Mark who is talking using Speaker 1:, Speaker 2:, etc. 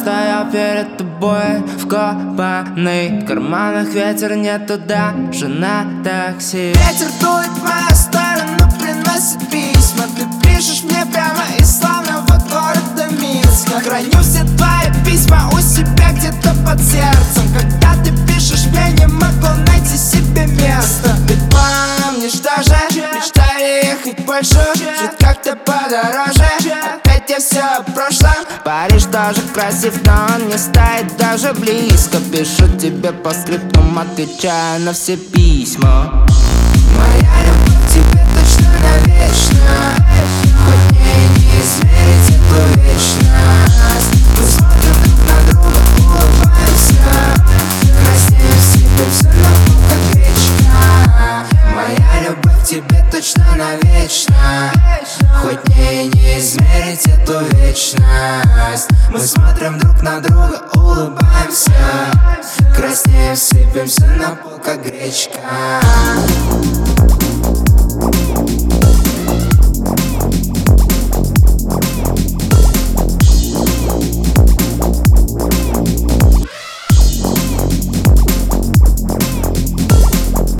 Speaker 1: стоял перед тобой вкопанный, в карманах ветер, нету даже на такси.
Speaker 2: Ветер дует в мою сторону, приносит письма. Ты пишешь мне прямо из славного города Минска. Храню все твои письма у себя где-то под сердцем. Когда ты пишешь мне, не могу найти себе место. Ты помнишь даже, мечтали ехать больше, жить как-то подороже. Опять я все о прошлом.
Speaker 1: Париж тоже красив, но он не стоит даже близко. Пишу тебе по скриптам, отвечаю на все письма.
Speaker 2: Моя любовь тебе точно навечно. Хоть мне и не измерить эту вечность. Мы смотрим друг на друга, улыбаемся, краснеем, сыпемся на пол, как гречка. Моя любовь тебе точно навечно. Хоть мне и не измерить эту вечность. Мы смотрим друг на друга, улыбаемся, краснеем, сыпемся на пол, как гречка.